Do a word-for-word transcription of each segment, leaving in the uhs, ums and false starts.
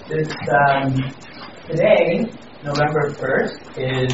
This um, today, November first, is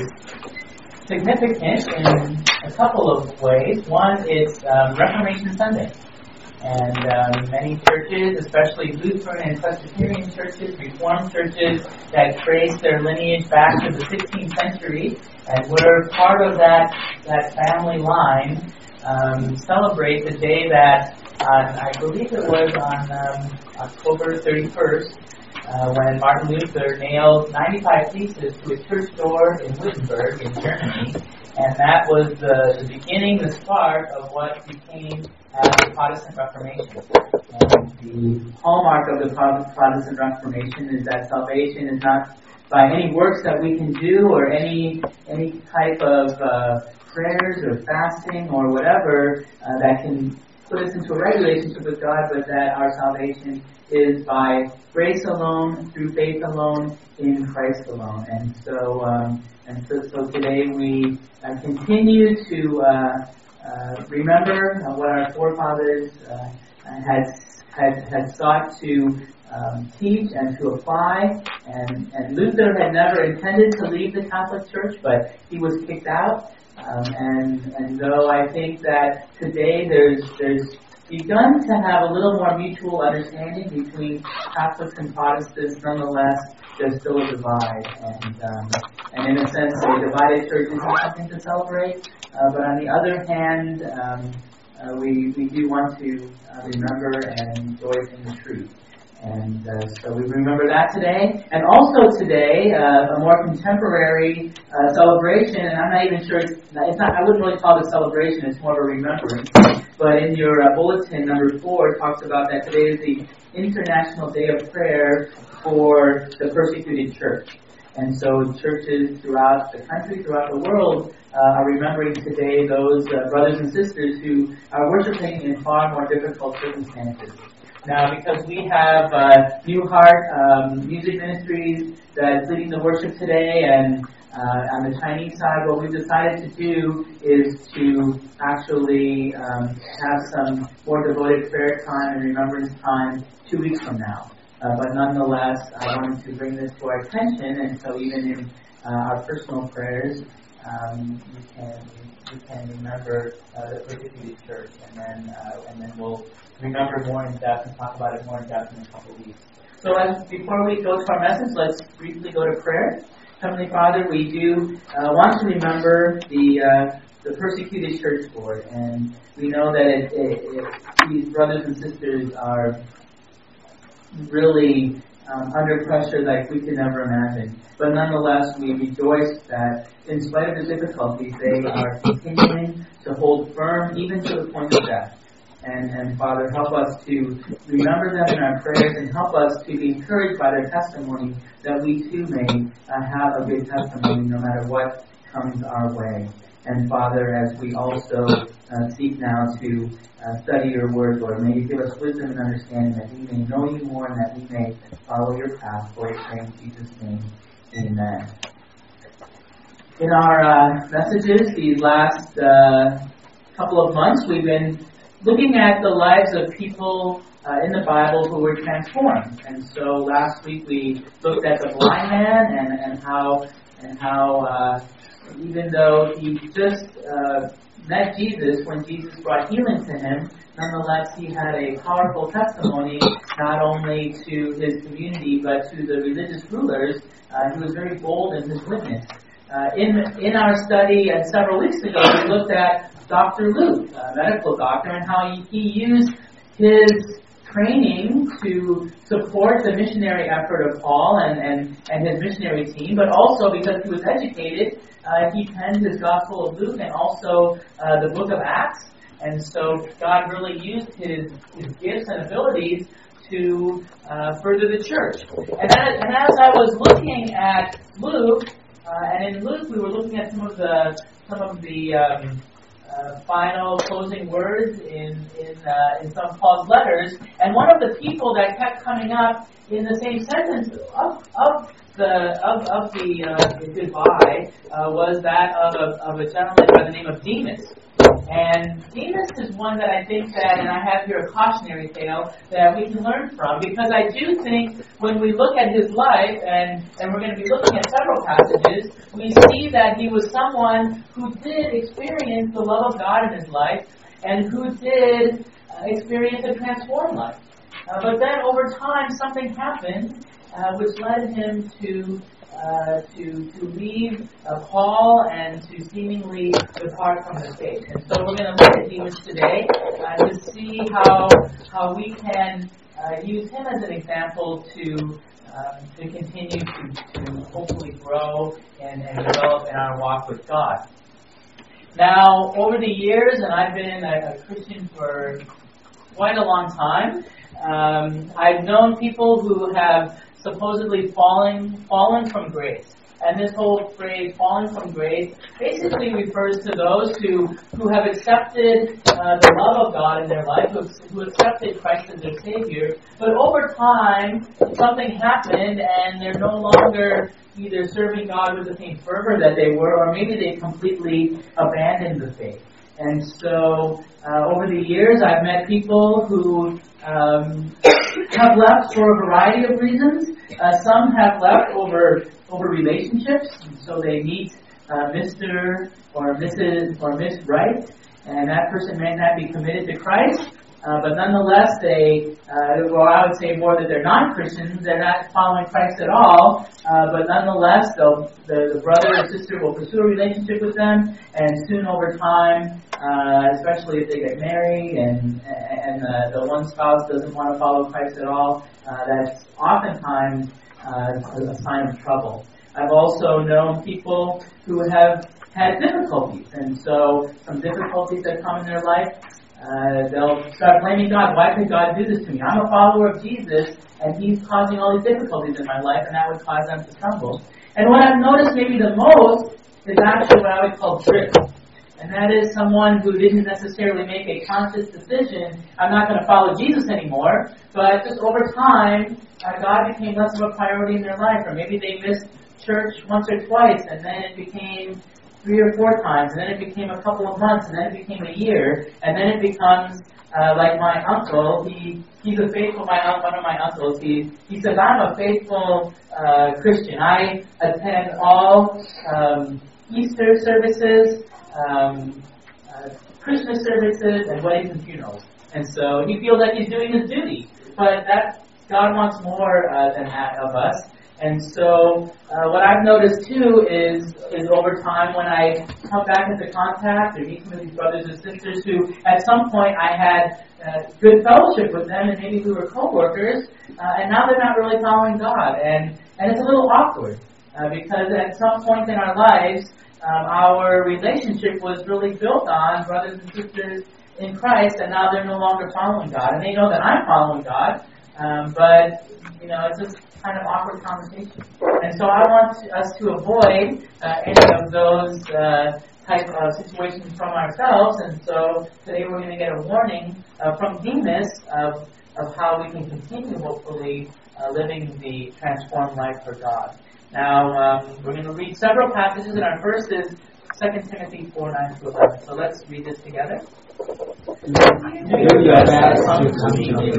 significant in a couple of ways. One, it's um, Reformation Sunday. And um, many churches, especially Lutheran and Presbyterian churches, Reformed churches that trace their lineage back to the sixteenth century, and we're part of that, that family line, um, celebrate the day that, uh, I believe it was on um, October thirty-first, uh, when Martin Luther nailed ninety-five pieces to a church door in Wittenberg in Germany, and that was the, the beginning, the start of what became as the Protestant Reformation. And the hallmark of the Protestant Reformation is that salvation is not by any works that we can do or any any type of uh, prayers or fasting or whatever uh, that can put us into a right relationship with God, but that our salvation is by grace alone, through faith alone, in Christ alone. And so, um, and so, so today we uh, continue to uh, Uh, remember uh, what our forefathers uh, had, had had sought to um, teach and to apply. And, and Luther had never intended to leave the Catholic Church, but he was kicked out. Um, and and though I think that today there's there's begun to have a little more mutual understanding between Catholics and Protestants, nonetheless, there's still a divide. And um, and in a sense, a divided church is not something to celebrate. Uh, but on the other hand, um, uh, we we do want to uh, remember and rejoice in the truth. And uh, so we remember that today. And also today, uh, a more contemporary uh, celebration, and I'm not even sure, it's not, it's not, I wouldn't really call it a celebration, it's more of a remembrance. But in your uh, bulletin, number four, it talks about that today is the International Day of Prayer for the Persecuted Church. And so churches throughout the country, throughout the world, uh, are remembering today those uh, brothers and sisters who are worshiping in far more difficult circumstances. Now, because we have uh, New Heart um, Music Ministries that's leading the worship today, and uh, on the Chinese side, what we've decided to do is to actually um, have some more devoted prayer time and remembrance time two weeks from now. Uh, but nonetheless, I wanted to bring this to our attention, and so even in uh, our personal prayers, um, we can we can remember uh, the persecuted church, and then uh, and then we'll remember more in depth and talk about it more in depth in a couple of weeks. So, as before we go to our message, let's briefly go to prayer. Heavenly Father, we do uh, want to remember the uh, the persecuted church, Lord, and we know that it, it, it, these brothers and sisters are really um, under pressure like we could never imagine. But nonetheless, we rejoice that in spite of the difficulties, they are continuing to hold firm even to the point of death. And, and Father, help us to remember them in our prayers and help us to be encouraged by their testimony, that we too may uh, have a good testimony no matter what comes our way. And Father, as we also uh, seek now to uh, study your word, Lord, may you give us wisdom and understanding that we may know you more and that we may follow your path. For I pray in Jesus' name, amen. In our uh, messages these last uh, couple of months, we've been looking at the lives of people uh, in the Bible who were transformed. And so last week we looked at the blind man and, and how and how uh, even though he just uh, met Jesus when Jesus brought healing to him, nonetheless he had a powerful testimony not only to his community but to the religious rulers. Uh, he was very bold in his witness. Uh, in in our study uh, several weeks ago, we looked at Doctor Luke, a medical doctor, and how he, he used his training to support the missionary effort of Paul and, and, and his missionary team, but also because he was educated, uh, he penned his Gospel of Luke and also uh, the book of Acts. And so God really used his, his gifts and abilities to uh, further the church. And, that, and as I was looking at Luke, uh, and in Luke we were looking at some of the some of the um, Uh, final closing words in in, uh, in some of Paul's letters, and one of the people that kept coming up in the same sentence of of the of of the uh, goodbye uh, was that of a, of a gentleman by the name of Demas. And Demas is one that I think that, and I have here a cautionary tale that we can learn from, because I do think when we look at his life, and, and we're going to be looking at several passages, we see that he was someone who did experience the love of God in his life, and who did uh, experience a transformed life. Uh, but then over time, something happened uh, which led him to uh, to to leave uh, Paul and to seemingly depart from the faith. And so we're going to look at Demas today uh, to see how how we can uh, use him as an example to uh, to continue to, to hopefully grow and, and develop in our walk with God. Now, over the years, and I've been a, a Christian for quite a long time, um, I've known people who have supposedly fallen fallen from grace. And this whole phrase, falling from grace, basically refers to those who, who have accepted uh, the love of God in their life, who, who accepted Christ as their Savior, but over time, something happened and they're no longer either serving God with the same fervor that they were, or maybe they completely abandoned the faith. And so, uh, over the years, I've met people who um, have left for a variety of reasons. Uh, some have left over over relationships, so they meet uh, Mister or Missus or Miss Right, and that person may not be committed to Christ, uh, but nonetheless, they, uh, well, I would say more that they're non-Christians, they're not following Christ at all, uh, but nonetheless, the, the brother or sister will pursue a relationship with them, and soon over time, uh, especially if they get married and and uh, the one spouse doesn't want to follow Christ at all, uh, that's oftentimes Uh, a sign of trouble. I've also known people who have had difficulties, and so some difficulties that come in their life, uh, they'll start blaming God. Why could God do this to me? I'm a follower of Jesus, and He's causing all these difficulties in my life, and that would cause them to stumble. And what I've noticed maybe the most is actually what I would call drift. And that is someone who didn't necessarily make a conscious decision, I'm not going to follow Jesus anymore, but just over time, uh, God became less of a priority in their life, or maybe they missed church once or twice, and then it became three or four times, and then it became a couple of months, and then it became a year, and then it becomes uh, like my uncle. He he's a faithful, my one of my uncles. He he says, I'm a faithful uh, Christian. I attend all um, Easter services, Um, uh, Christmas services, and weddings and funerals. And so he feels like he's doing his duty. But that God wants more uh, than that of us. And so uh, what I've noticed too is is over time when I come back into contact or meet some of these brothers and sisters who at some point I had uh, good fellowship with them, and maybe we were co-workers, uh, and now they're not really following God. And, and it's a little awkward uh, because at some point in our lives, Um, our relationship was really built on brothers and sisters in Christ, and now they're no longer following God. And they know that I'm following God, um, but, you know, it's just kind of awkward conversation. And so I want to, us to avoid uh, any of those uh, type of situations from ourselves. And so today we're going to get a warning uh, from Demas of, of how we can continue, hopefully, uh, living the transformed life for God. Now, um, we're going to read several passages, and our first is Second Timothy four, nine to eleven. So let's read this together. Do your best to come to me,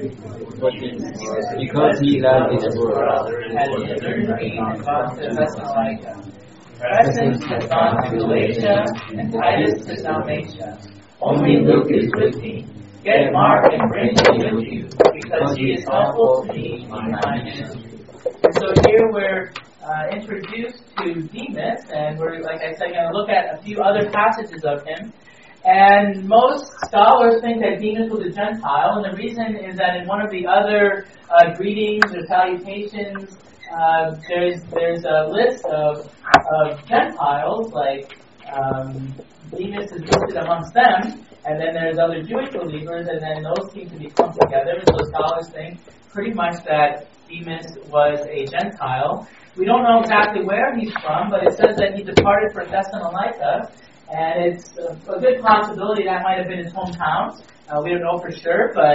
because he loved his brother and learned me about the Thessalonica. Crescens has gone to Galatia, and Titus to Dalmatia. Only Luke is with me. Get Mark and bring him with you, because he is helpful to me in my ministry. And so here we're uh, introduced to Demas, and we're, like I said, going to look at a few other passages of him. And most scholars think that Demas was a Gentile, and the reason is that in one of the other uh, greetings or salutations, uh, there's there's a list of, of Gentiles, like um, Demas is listed amongst them, and then there's other Jewish believers, and then those seem to be clumped together. So scholars think pretty much that Demas was a Gentile. We don't know exactly where he's from, but it says that he departed for Thessalonica, and it's a, a good possibility that might have been his hometown. Uh, we don't know for sure, but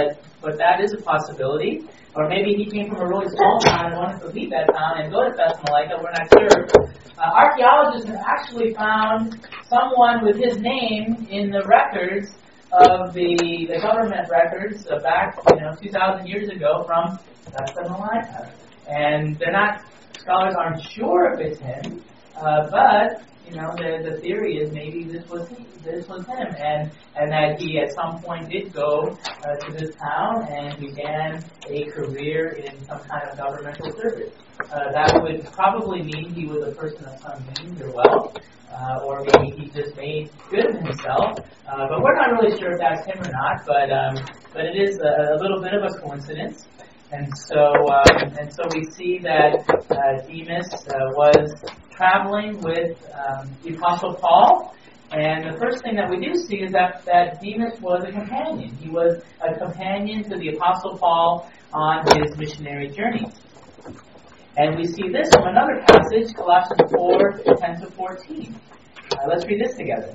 but that is a possibility. Or maybe he came from a really small town and wanted to leave that town and go to Thessalonica. We're not sure. Uh, archaeologists have actually found someone with his name in the records of the the government records uh, back, you know, two thousand years ago from Thessalonica. And they're not, scholars aren't sure if it's him, uh, but, you know, the the theory is maybe this was he, this was him, and and that he at some point did go uh, to this town and began a career in some kind of governmental service. Uh, that would probably mean he was a person of some means or wealth, uh, or maybe he just made good of himself. Uh, but we're not really sure if that's him or not. But um, but it is a, a little bit of a coincidence. And so um, and so we see that uh, Demas uh, was traveling with um, the Apostle Paul. And the first thing that we do see is that, that Demas was a companion. He was a companion to the Apostle Paul on his missionary journeys. And we see this from another passage, Colossians four, ten to fourteen. Uh, let's read this together.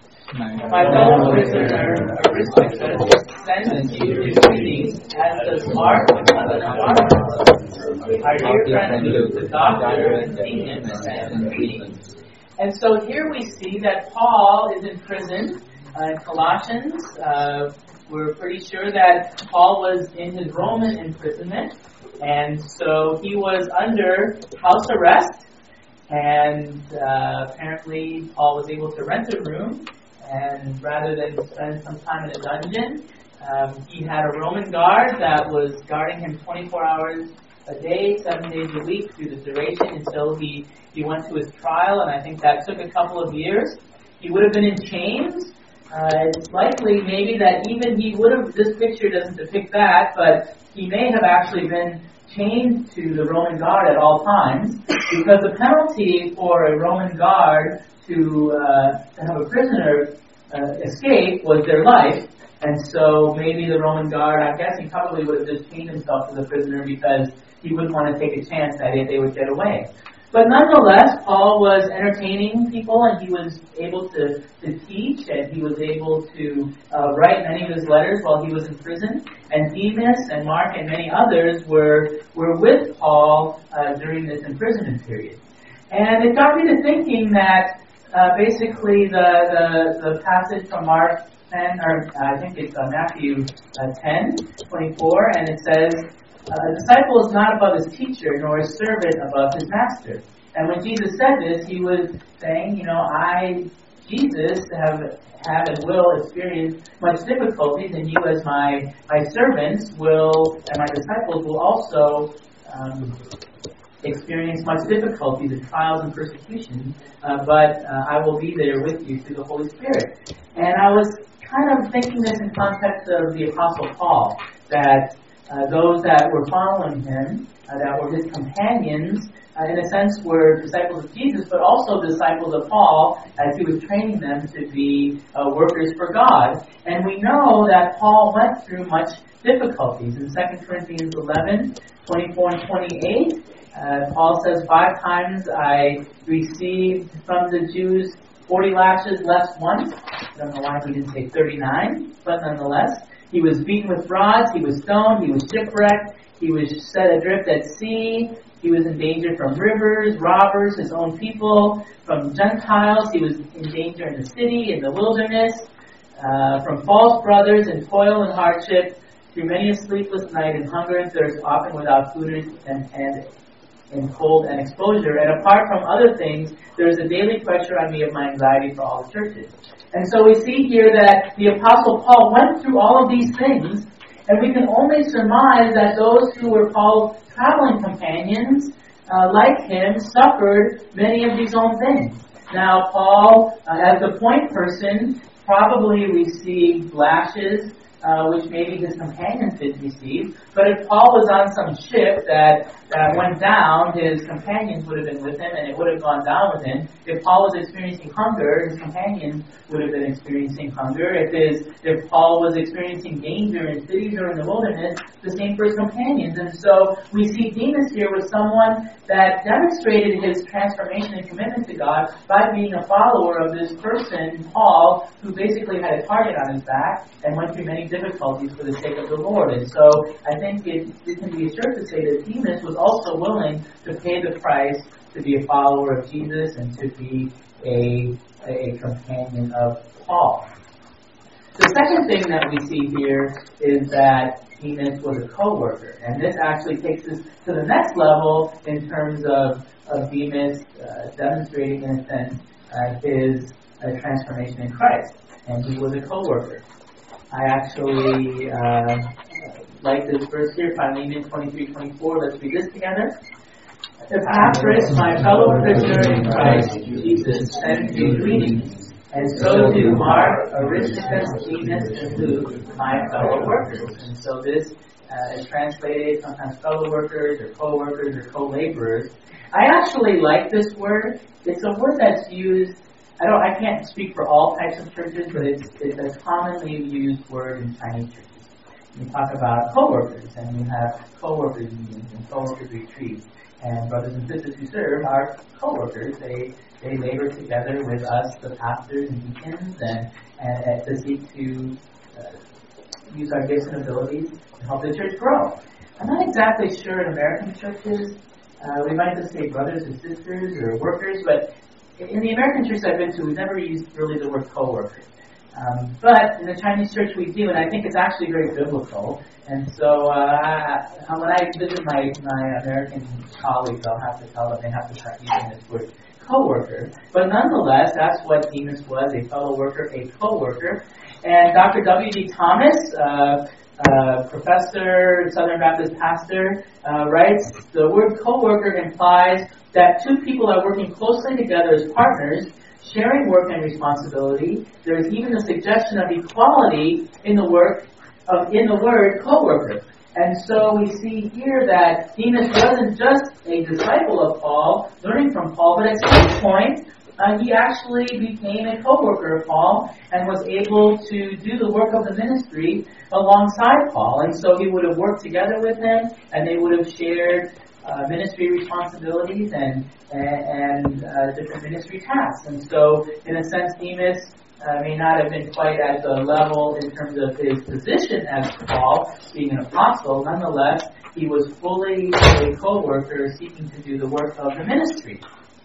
My fellow prisoner, Aristarchus, sends you greetings, as does Mark, the cousin of Barnabas. Our dear friend Luke, the doctor, and Demas, send greetings. And so here we see that Paul is in prison uh, in Colossians. Uh, we're pretty sure that Paul was in his Roman imprisonment. And so he was under house arrest. And uh, apparently Paul was able to rent a room. And rather than spend some time in a dungeon, um, he had a Roman guard that was guarding him twenty-four hours a day, seven days a week through the duration until he, he went to his trial, and I think that took a couple of years. He would have been in chains. Uh, it's likely maybe that even he would have, this picture doesn't depict that, but he may have actually been chained to the Roman guard at all times, because the penalty for a Roman guard to, uh, to have a prisoner uh, escape was their life. And so maybe the Roman guard, I guess he probably would have just chained himself to the prisoner because he wouldn't want to take a chance that they would get away. But nonetheless, Paul was entertaining people, and he was able to, to teach, and he was able to uh, write many of his letters while he was in prison. And Demas and Mark and many others were were with Paul uh, during this imprisonment period. And it got me to thinking that uh, basically the, the, the passage from Mark ten, or I think it's uh, Matthew uh, ten, twenty-four, and it says, a disciple is not above his teacher, nor a servant above his master. And when Jesus said this, he was saying, you know, I, Jesus, have have and will experience much difficulties, and you as my, my servants will, and my disciples will also um, experience much difficulties and trials and persecution, uh, but uh, I will be there with you through the Holy Spirit. And I was kind of thinking this in context of the Apostle Paul, that Uh, those that were following him, uh, that were his companions, uh, in a sense were disciples of Jesus, but also disciples of Paul as he was training them to be uh, workers for God. And we know that Paul went through much difficulties. In Second Corinthians eleven, twenty-four and twenty-eight, uh, Paul says, five times I received from the Jews forty lashes less once. I don't know why he didn't say thirty-nine, but nonetheless. He was beaten with rods, he was stoned, he was shipwrecked, he was set adrift at sea, he was in danger from rivers, robbers, his own people, from Gentiles, he was in danger in the city, in the wilderness, uh, from false brothers, in toil and hardship, through many a sleepless night, in hunger and thirst, often without food and, and in cold and exposure. And apart from other things, there is a daily pressure on me of my anxiety for all the churches. And so we see here that the Apostle Paul went through all of these things, and we can only surmise that those who were Paul's traveling companions, uh, like him, suffered many of these own things. Now, Paul, uh, as the point person, probably received lashes, uh, which maybe his companions did receive. But if Paul was on some ship that, that went down, his companions would have been with him, and it would have gone down with him. If Paul was experiencing hunger, his companions would have been experiencing hunger. If his, if Paul was experiencing danger in cities or in the wilderness, the same for his companions. And so we see Demas here was someone that demonstrated his transformation and commitment to God by being a follower of this person, Paul, who basically had a target on his back and went through many difficulties for the sake of the Lord. And so I think it, it can be assured to say that Demas was also willing to pay the price to be a follower of Jesus and to be a, a companion of Paul. The second thing that we see here is that Demas was a co-worker. And this actually takes us to the next level in terms of, of Demas uh, demonstrating, in a sense, uh, his uh, transformation in Christ. And he was a co-worker. I actually uh, like this verse here, Philemon twenty-three twenty-four. Let's read this together. Epaphras, my fellow prisoner in Christ Jesus, sends you greetings, and so do Mark, Aristarchus, Demas, and Luke, my fellow workers. And so this uh, is translated sometimes fellow workers or co-workers or co-laborers. I actually like this word. It's a word that's used. I don't. I can't speak for all types of churches, but it's it's a commonly used word in Chinese churches. You talk about co-workers, and you have co-workers meetings and co-workers retreats. And brothers and sisters who serve are co-workers. They they labor together with us, the pastors and deacons, and, and, and to seek to uh, use our gifts and abilities to help the church grow. I'm not exactly sure in American churches, uh, we might just say brothers and sisters or workers, but in the American church I've been to, we've never used really the word co-worker. Um, but in the Chinese church we do, and I think it's actually very biblical. And so uh, when I visit my, my American colleagues, I'll have to tell them they have to start using this word co-worker. But nonetheless, that's what Demas was, a fellow worker, a co-worker. And Doctor W D Thomas, uh, uh, professor, Southern Baptist pastor, uh, writes, the word co-worker implies that two people are working closely together as partners, sharing work and responsibility. There is even a suggestion of equality in the work of in the word co-worker. And so we see here that Demas wasn't just a disciple of Paul, learning from Paul, but at some point uh, he actually became a co-worker of Paul and was able to do the work of the ministry alongside Paul. And so he would have worked together with him, and they would have shared Uh, ministry responsibilities and and, and uh, different ministry tasks. And so, in a sense, Demas uh, may not have been quite at the level in terms of his position as Paul, being an apostle. Nonetheless, he was fully a co-worker seeking to do the work of the ministry.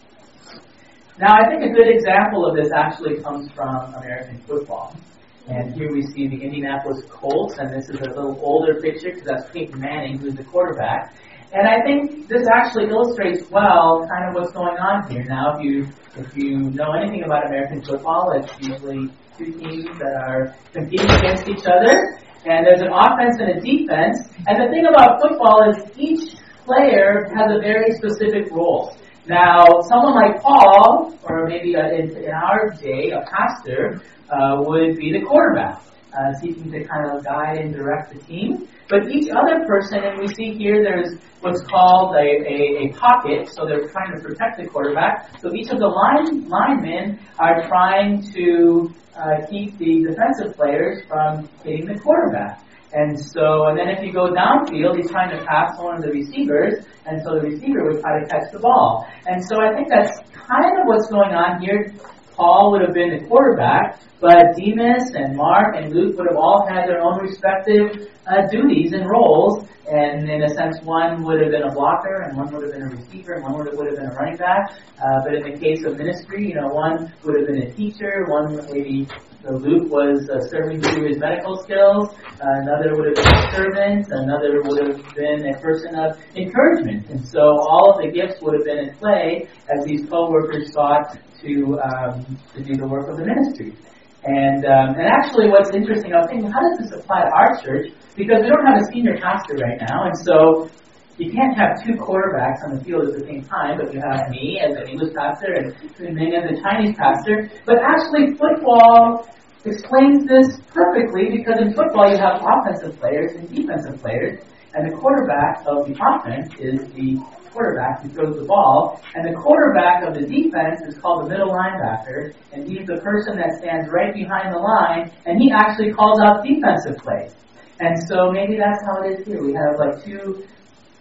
Now, I think a good example of this actually comes from American football. And here we see the Indianapolis Colts, and this is a little older picture because that's Peyton Manning, who's the quarterback. And I think this actually illustrates well kind of what's going on here. Now, if you if you know anything about American football, it's usually two teams that are competing against each other, and there's an offense and a defense. And the thing about football is each player has a very specific role. Now, someone like Paul, or maybe a, in, in our day, a pastor, uh, would be the quarterback, uh, seeking to kind of guide and direct the team. But each other person, and we see here there's what's called a, a, a pocket, so they're trying to protect the quarterback. So each of the line linemen are trying to uh, keep the defensive players from hitting the quarterback. And so, and then if you go downfield, he's trying to pass one of the receivers, and so the receiver would try to catch the ball. And so I think that's kind of what's going on here. Paul would have been the quarterback, but Demas and Mark and Luke would have all had their own respective uh, duties and roles. And in a sense, one would have been a blocker, and one would have been a receiver, and one would have, would have been a running back. Uh, but in the case of ministry, you know, one would have been a teacher, one maybe uh, Luke was uh, serving through his medical skills, uh, another would have been a servant, another would have been a person of encouragement. And so all of the gifts would have been in play as these co-workers sought to um, to do the work of the ministry. And um, and actually what's interesting, I was thinking, how does this apply to our church? Because we don't have a senior pastor right now, and so you can't have two quarterbacks on the field at the same time, but you have me as an English pastor and Ming as a Chinese pastor. But actually football explains this perfectly, because in football you have offensive players and defensive players, and the quarterback of the offense is the quarterback who throws the ball, and the quarterback of the defense is called the middle linebacker, and he's the person that stands right behind the line, and he actually calls out defensive plays. And so maybe that's how it is here. We have like two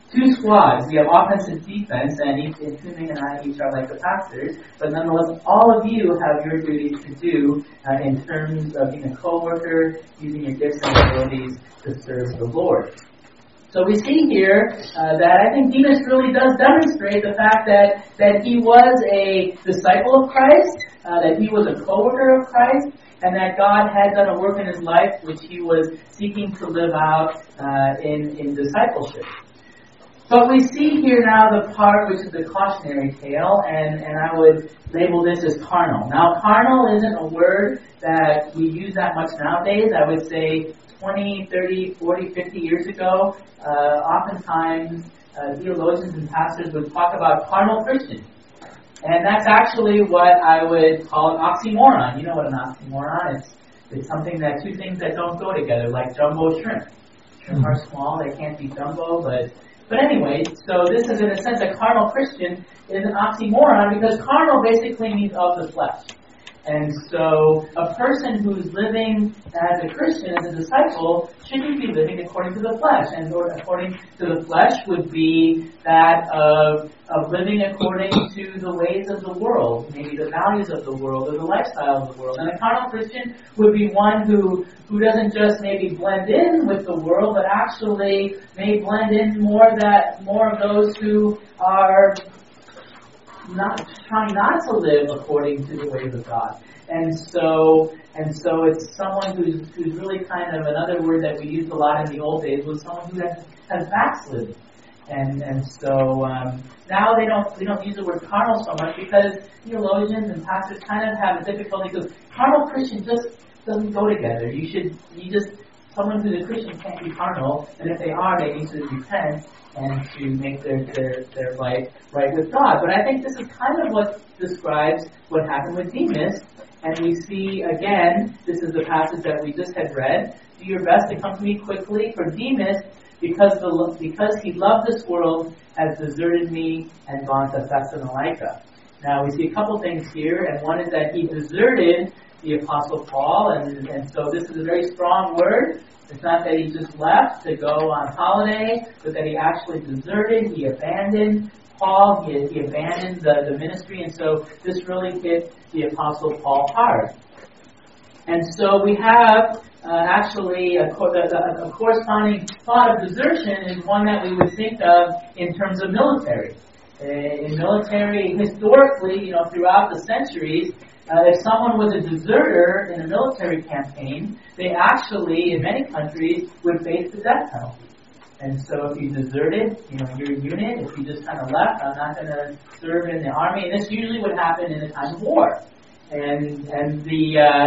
two squads. We have offense and defense, and each, Ming and I each are like the pastors, but nonetheless, all of you have your duties to do uh, in terms of being a co-worker, using your gifts and abilities to serve the Lord. So we see here uh, that I think Demas really does demonstrate the fact that, that he was a disciple of Christ, uh, that he was a co-worker of Christ, and that God had done a work in his life which he was seeking to live out uh, in, in discipleship. But we see here now the part which is the cautionary tale, and, and I would label this as carnal. Now, carnal isn't a word that we use that much nowadays. I would say twenty, thirty, forty, fifty years ago, uh, oftentimes uh, theologians and pastors would talk about carnal Christians. And that's actually what I would call an oxymoron. You know what an oxymoron is? It's, it's something that two things that don't go together, like jumbo shrimp. Shrimp are small, they can't be jumbo, but But anyway, so this is in a sense a carnal Christian is an oxymoron because carnal basically means of the flesh. And so a person who's living as a Christian, as a disciple, shouldn't be living according to the flesh. And according to the flesh would be that of, of living according to the ways of the world, maybe the values of the world or the lifestyle of the world. And a carnal Christian would be one who, who doesn't just maybe blend in with the world, but actually may blend in more that more of those who are not trying not to live according to the ways of God. And so and so it's someone who's who's really kind of, another word that we used a lot in the old days was someone who has, has backslidden. And and so um, now they don't we don't use the word carnal so much because theologians and pastors kind of have a difficulty because carnal Christian just doesn't go together. You should you just someone who's a Christian can't be carnal, and if they are, they need to repent and to make their, their, their life right with God. But I think this is kind of what describes what happened with Demas. And we see, again, this is the passage that we just had read, do your best to come to me quickly, for Demas, because the because he loved this world, has deserted me and gone to Thessalonica. Now, we see a couple things here, and one is that he deserted the Apostle Paul, and, and so this is a very strong word. It's not that he just left to go on holiday, but that he actually deserted, he abandoned Paul, he, he abandoned the, the ministry, and so this really hit the Apostle Paul hard. And so we have uh, actually a, a, a corresponding thought of desertion is one that we would think of in terms of military. Uh, in military, historically, you know, throughout the centuries, Uh, if someone was a deserter in a military campaign, they actually, in many countries, would face the death penalty. And so if you deserted, you know, your unit, if you just kind of left, I'm not going to serve in the army. And this usually would happen in a time of war. And and the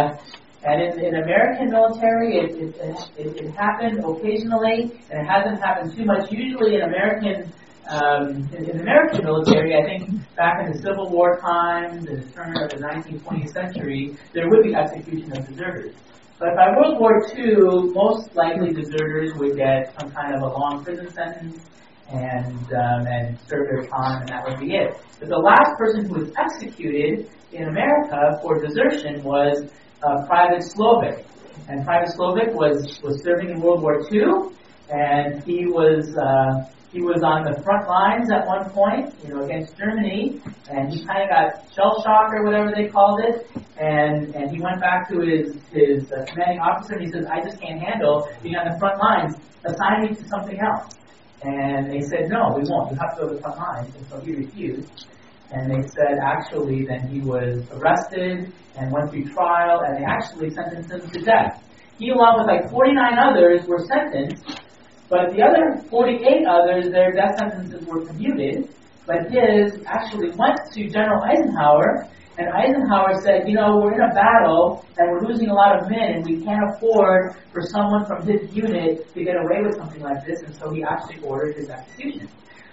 uh, and in, in American military, it it, it it happened occasionally, and it hasn't happened too much. Usually in American Um, in, in the American military, I think back in the Civil War times, in the turn of the nineteenth, twentieth century, there would be execution of deserters. But by World War Two, most likely deserters would get some kind of a long prison sentence and um, and serve their time, and that would be it. But the last person who was executed in America for desertion was uh, Private Slovik. And Private Slovik was, was serving in World War Two, and he was... Uh, He was on the front lines at one point, you know, against Germany, and he kind of got shell shock or whatever they called it, and and he went back to his his uh, commanding officer and he says, "I just can't handle being on the front lines. Assign me to something else." And they said, "No, we won't. You have to go to the front lines." And so he refused. And they said, actually, then he was arrested and went through trial, and they actually sentenced him to death. He, along with like forty-nine others, were sentenced. But the other forty-eight others, their death sentences were commuted, but his actually went to General Eisenhower, and Eisenhower said, you know, we're in a battle, and we're losing a lot of men, and we can't afford for someone from his unit to get away with something like this, and so he actually ordered his execution.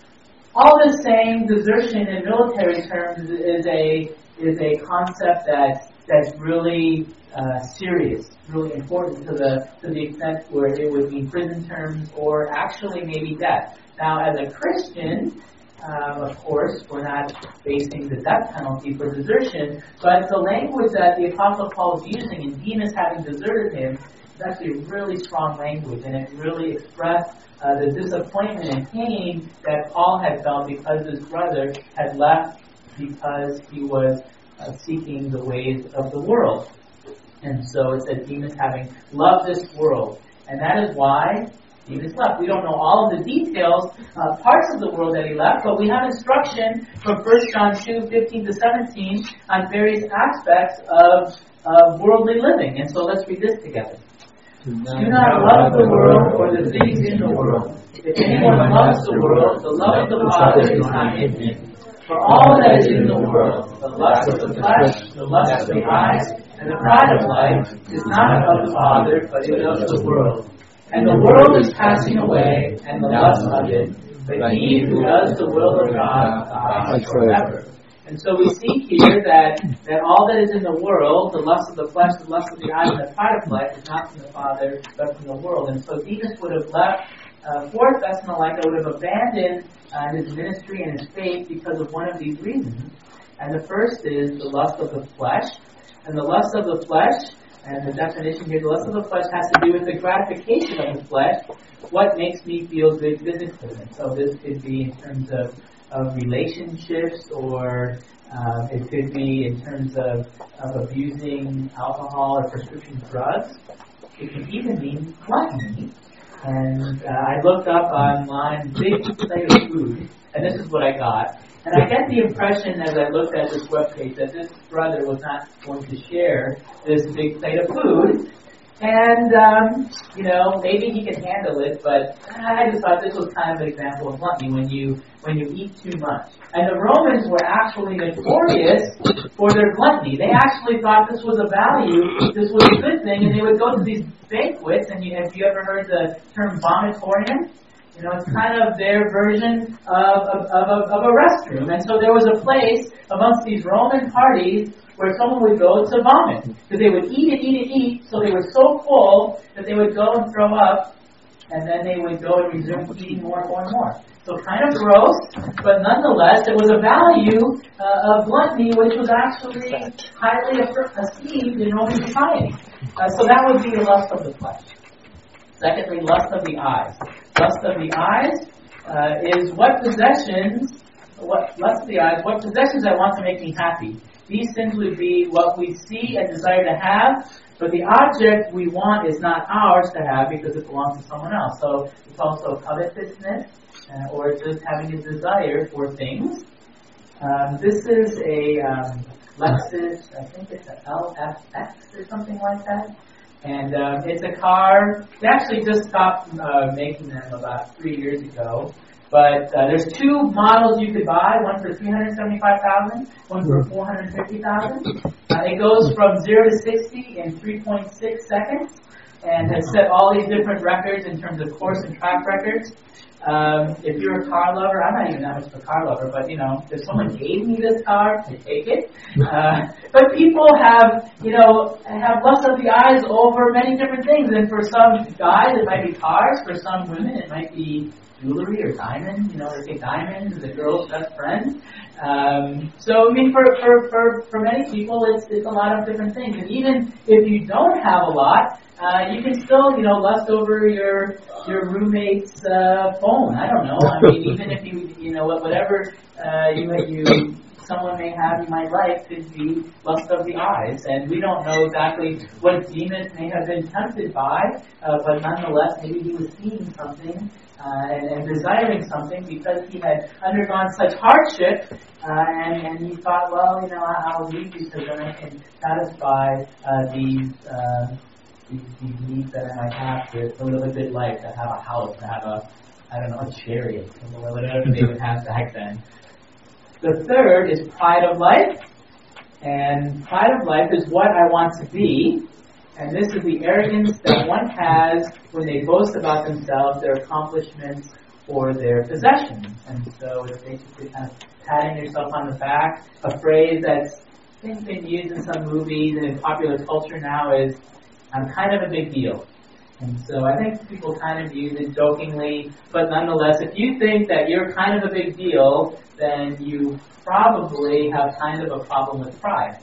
All this saying, desertion in military terms is a is a concept that that's really uh, serious, really important to the to the extent where it would be prison terms or actually maybe death. Now, as a Christian, um, of course, we're not facing the death penalty for desertion, but the language that the Apostle Paul is using in Demas having deserted him, it's actually really strong language, and it really expressed uh, the disappointment and pain that Paul had felt because his brother had left because he was uh, seeking the ways of the world. And so it said Demas having loved this world. And that is why Demas left. We don't know all of the details, uh, parts of the world that he left, but we have instruction from First John two, fifteen to seventeen on various aspects of, of worldly living. And so let's read this together. Do not love the world or the things in the world. If anyone loves the world, the love of the Father is not in him. For all that is in the world, the lust of the flesh, the lust of the eyes, and the pride of life, is not of the Father, but is of the world. And the world is passing away, and the lust of it, but he who does the will of God abides forever. And so we see here that, that all that is in the world, the lust of the flesh, the lust of the eyes, and the pride of life, is not from the Father, but from the world. And so Demas would have left uh, for Thessalonica, would have abandoned uh, his ministry and his faith because of one of these reasons. And the first is the lust of the flesh. And the lust of the flesh, and the definition here, the lust of the flesh has to do with the gratification of the flesh. What makes me feel good physically? And so this could be in terms of, of relationships, or um, it could be in terms of, of abusing alcohol or prescription drugs. It could even mean gluttony. And uh, I looked up online, big plate of food, and this is what I got. And I get the impression as I looked at this webpage that this brother was not going to share this big plate of food. And, um, you know, maybe he could handle it, but I just thought this was kind of an example of gluttony, when you when you eat too much. And the Romans were actually notorious for their gluttony. They actually thought this was a value, this was a good thing, and they would go to these banquets, and you, have you ever heard the term vomitorium? You know, it's kind of their version of, of, of, of a restroom. And so there was a place amongst these Roman parties where someone would go to vomit. Because they would eat and eat and eat, so they were so full that they would go and throw up, and then they would go and resume eating more and more and more. So kind of gross, but nonetheless, there was a value uh, of gluttony which was actually highly esteemed in Roman society. Uh, so that would be the lust of the flesh. Secondly, lust of the eyes. Lust of the eyes uh, is what possessions, what lust of the eyes, what possessions I want to make me happy. These things would be what we see and desire to have, but the object we want is not ours to have because it belongs to someone else. So it's also covetousness, uh, or just having a desire for things. Um, this is a um, Lexus, I think it's an L F X or something like that. And um, it's a car. They actually just stopped uh, making them about three years ago. But uh, there's two models you could buy, one for three hundred seventy-five thousand dollars, one for four hundred fifty thousand dollars. Uh, it goes from zero to sixty in three point six seconds, and has set all these different records in terms of course and track records. Um, if you're a car lover, I'm not even that much of a car lover, but you know, if someone gave me this car, to take it. Uh, but people have, you know, have lust of the eyes over many different things, and for some guys it might be cars, for some women it might be jewelry or diamonds. You know, they say diamonds is a girl's best friend. Um, so I mean, for, for, for, for many people, it's it's a lot of different things, and even if you don't have a lot, Uh, you can still, you know, lust over your your roommate's uh, phone. I don't know. I mean, even if you, you know, whatever uh, you you someone may have you might like could be lust of the eyes, and we don't know exactly what Demas may have been tempted by, uh, but nonetheless, maybe he was seeing something uh, and, and desiring something because he had undergone such hardship, uh, and and he thought, well, you know, I'll leave because then I can satisfy uh, these. Uh, These, these needs that I might have to, to live a good life, to have a house, to have a, I don't know, a chariot, or whatever they would have back then. The third is pride of life, and pride of life is what I want to be, and this is the arrogance that one has when they boast about themselves, their accomplishments, or their possessions. And so it's basically kind of patting yourself on the back. A phrase that's been used in some movies and in popular culture now is, I'm kind of a big deal. And so I think people kind of use it jokingly, but nonetheless, if you think that you're kind of a big deal, then you probably have kind of a problem with pride.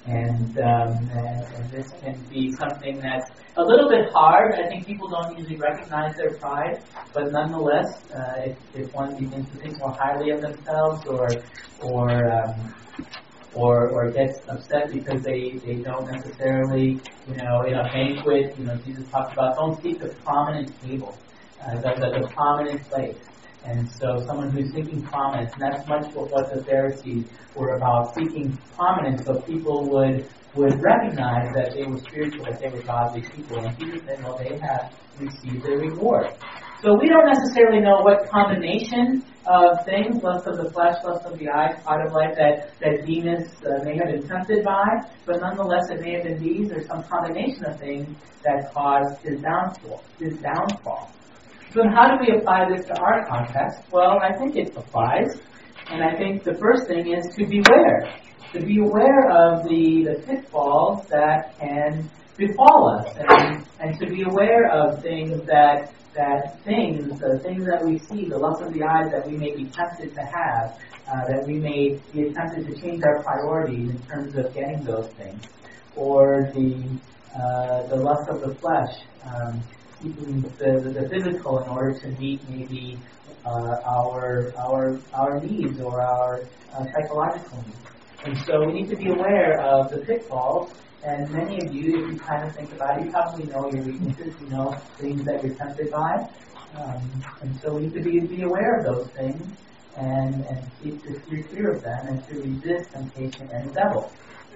And, um, and, and this can be something that's a little bit hard. I think people don't usually recognize their pride, but nonetheless, uh, if, if one begins to think more highly of themselves, or or um, or or gets upset because they, they don't necessarily, you know, in a banquet, you know, Jesus talks about don't seek the prominent table, uh, the, the, the prominent place. And so someone who's seeking prominence, and that's much what, what the Pharisees were about, seeking prominence so people would would recognize that they were spiritual, that they were godly people. And Jesus said, well, they have received their reward. So we don't necessarily know what combination of things, lust of the flesh, lust of the eyes, pride of life, that, that Demas uh, may have been tempted by, but nonetheless it may have been these or some combination of things that caused his downfall. His downfall. So how do we apply this to our context? Well, I think it applies. And I think the first thing is to beware. To be aware of the, the pitfalls that can befall us. And, and to be aware of things that, that things, the things that we see, the lust of the eyes that we may be tempted to have, uh, that we may be tempted to change our priorities in terms of getting those things. Or the, uh, the lust of the flesh, um, keeping the, the, the physical in order to meet maybe uh, our our our needs or our uh, psychological needs. And so we need to be aware of the pitfalls. And many of you, if you kind of think about it, you probably know your weaknesses, you know things that you're tempted by. Um, and so we need to be, be aware of those things and, and seek to steer clear of them and to resist temptation and the devil.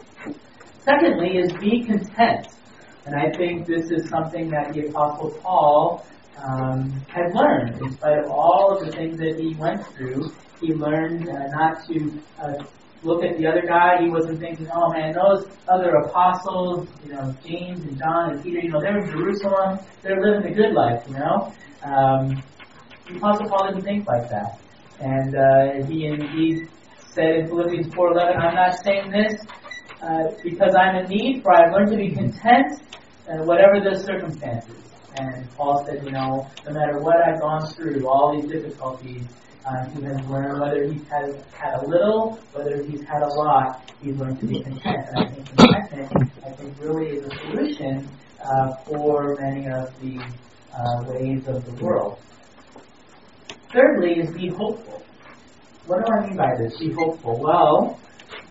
Secondly is be content. And I think this is something that the Apostle Paul um, had learned. In spite of all of the things that he went through, he learned uh, not to uh, look at the other guy. He wasn't thinking, oh man, those other apostles, you know, James and John and Peter, you know, they're in Jerusalem, they're living the good life, you know. Um, the Apostle Paul didn't think like that. And uh, he indeed said in Philippians four eleven, I'm not saying this uh, because I'm in need, for I've learned to be content uh, whatever the circumstances. And Paul said, you know, no matter what I've gone through, all these difficulties, Uh, he has learned whether he's had, had a little, whether he's had a lot, he's learned to be content. And I think contentment, I think, really is a solution uh, for many of the uh, ways of the world. Thirdly is be hopeful. What do I mean by this, be hopeful? Well,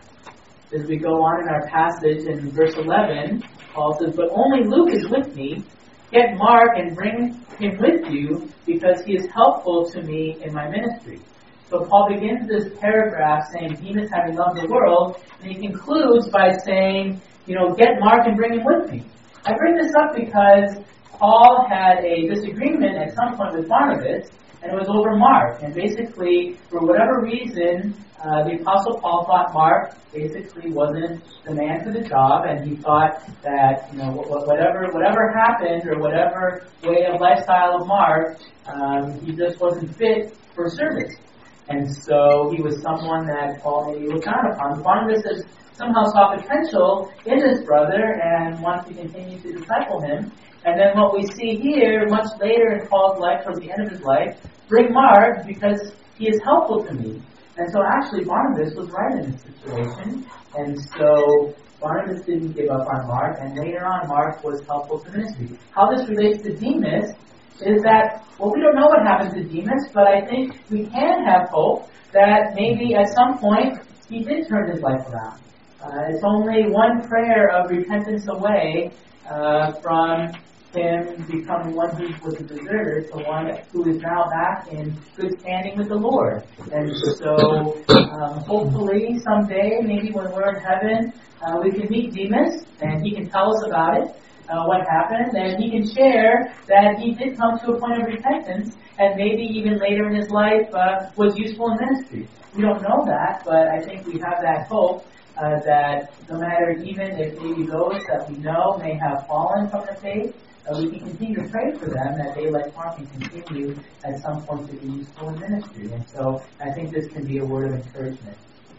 as we go on in our passage in verse eleven, Paul says, but only Luke is with me. Get Mark and bring him with you, because he is helpful to me in my ministry. So Paul begins this paragraph saying, Demas having loved the world, and he concludes by saying, you know, get Mark and bring him with me. I bring this up because Paul had a disagreement at some point with Barnabas, and it was over Mark. And basically, for whatever reason, uh, the Apostle Paul thought Mark basically wasn't the man for the job, and he thought that, you know, whatever whatever happened or whatever way of lifestyle of Mark, um, he just wasn't fit for service. And so he was someone that Paul maybe looked down upon. Barnabas has somehow saw potential in this brother and wants to continue to disciple him. And then what we see here, much later in Paul's life, towards the end of his life, bring Mark because he is helpful to me. And so actually Barnabas was right in this situation. And so Barnabas didn't give up on Mark, and later on Mark was helpful to ministry. How this relates to Demas is that, well, we don't know what happened to Demas, but I think we can have hope that maybe at some point he did turn his life around. Uh, it's only one prayer of repentance away uh, from him becoming one who was a deserter to one who is now back in good standing with the Lord. And so um, hopefully someday, maybe when we're in heaven, uh, we can meet Demas and he can tell us about it, uh, what happened, and he can share that he did come to a point of repentance and maybe even later in his life uh, was useful in ministry. We don't know that, but I think we have that hope uh, that no matter even if maybe those that we know may have fallen from the faith, Uh, we can continue to pray for them that they, like Mark, can continue at some point to be useful in ministry. And so I think this can be a word of encouragement.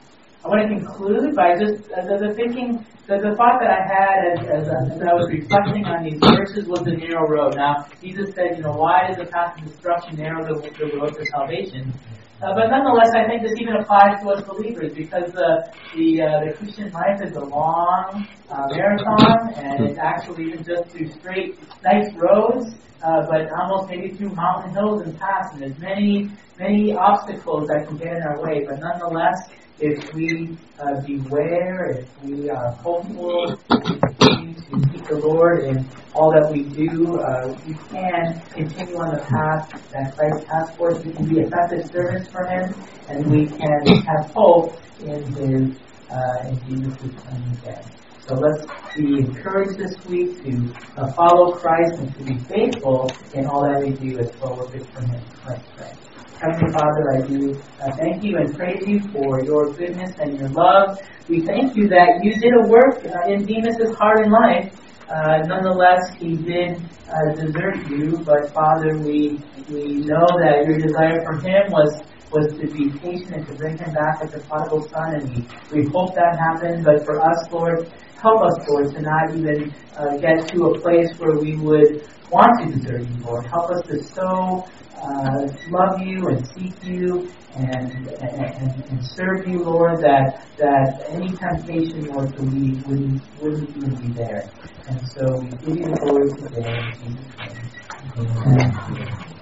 I want to conclude by just uh, the, the thinking, the, the thought that I had as, as, as I was reflecting on these verses was the narrow road. Now, Jesus said, you know, why does the path of destruction narrow the, the road to salvation? Uh, but nonetheless, I think this even applies to us believers because uh, the uh, the Christian life is a long uh, marathon, and it's actually even just through straight, nice roads, uh, but almost maybe through mountain hills and paths, and there's many, many obstacles that can get in our way. But nonetheless, if we uh, beware, if we are hopeful, if we continue to seek the Lord in all that we do, uh, we can continue on the path that Christ has for us. We can be effective servants for Him, and we can have hope in His uh, in Jesus' coming day. So let's be encouraged this week to uh, follow Christ and to be faithful in all that we do as well as from Him. Let's pray. Heavenly Father, I do uh, thank you and praise you for your goodness and your love. We thank you that you did a work uh, in Demas' heart and life. Uh, nonetheless, he did uh, desert you, but Father, we we know that your desire for him was was to be patient and to bring him back as a prodigal son, and we, we hope that happened. But for us, Lord, help us, Lord, to not even uh, get to a place where we would want to desert you, Lord. Help us to so Uh, love you and seek you and, and and serve you, Lord, that that any temptation, Lord, to leave wouldn't wouldn't even be there. And so we give you the glory today in Jesus' name. Amen.